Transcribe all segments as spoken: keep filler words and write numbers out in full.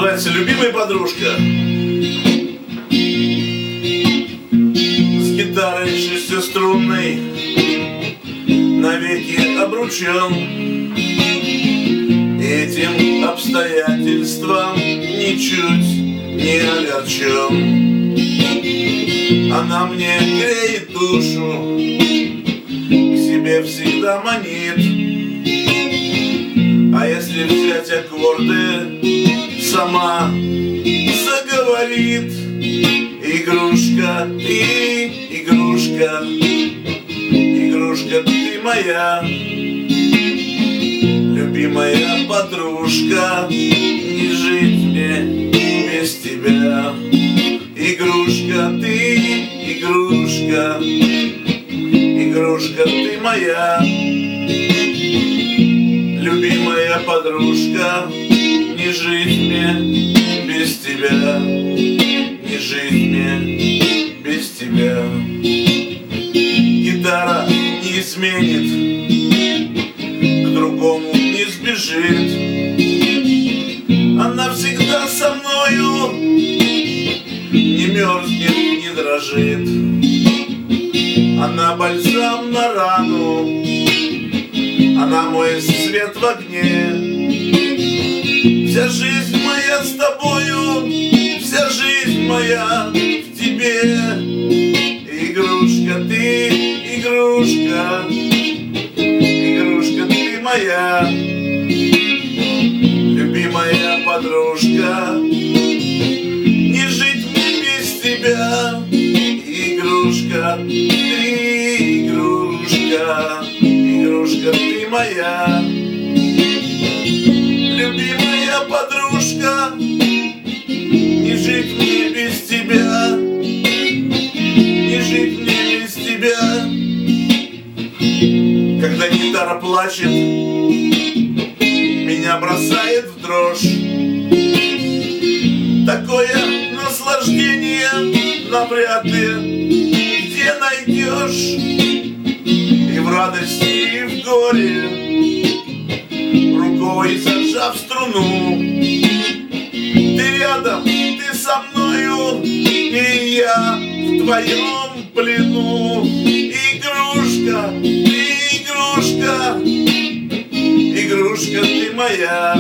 Называется «Любимая подружка». С гитарой шестиструнной навеки обручен. Этим обстоятельством ничуть не огорчен. Она мне греет душу, к себе всегда манит. А если взять аккорды, сама заговорит. Игрушка, ты, игрушка, игрушка ты моя, любимая подружка, не жить мне без тебя. Игрушка ты, игрушка, игрушка ты моя, любимая подружка, не жить мне без тебя, не жить мне без тебя. Гитара не изменит, к другому не сбежит. Она всегда со мною, не мерзнет, не дрожит. Она бальзам на рану, она мой свет в огне. Вся жизнь моя с тобою, вся жизнь моя в тебе. Игрушка ты, игрушка, игрушка ты моя, любимая подружка, не жить мне без тебя. Игрушка ты, игрушка, игрушка ты моя, любимая подружка, не жить мне без тебя, не жить мне без тебя. Когда гитара плачет, меня бросает в дрожь. Такое наслаждение навряд ли где найдешь. И в радости, и в горе, рукой зажав струну, ты рядом, ты со мною, и я в твоем плену. Игрушка, ты игрушка, игрушка ты моя,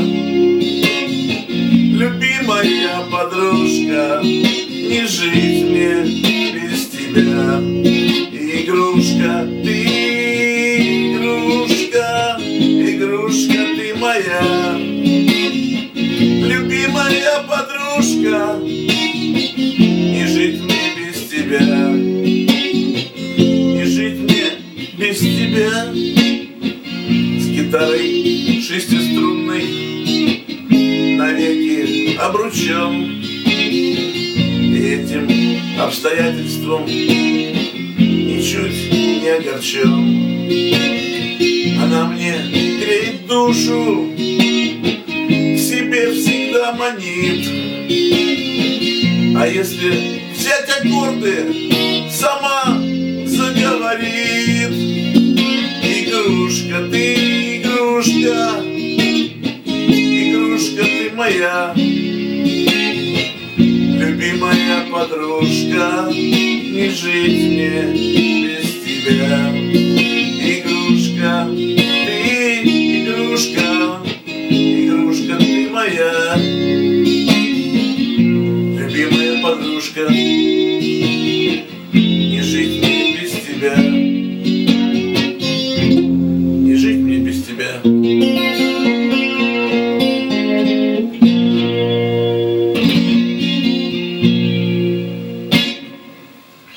любимая подружка, не жить мне без тебя. Игрушка ты, игрушка, игрушка ты моя, любимая подружка, не жить мне без тебя, не жить мне без тебя. С гитарой шестиструнной навеки обручен. Этим обстоятельством ничуть не огорчен. Она мне греет душу, к себе всегда манит. А если взять аккорды, сама заговорит. Игрушка ты, игрушка, игрушка ты моя, любимая подружка, не жить мне без тебя. Игрушка ты, игрушка, игрушка ты моя, любимая подружка.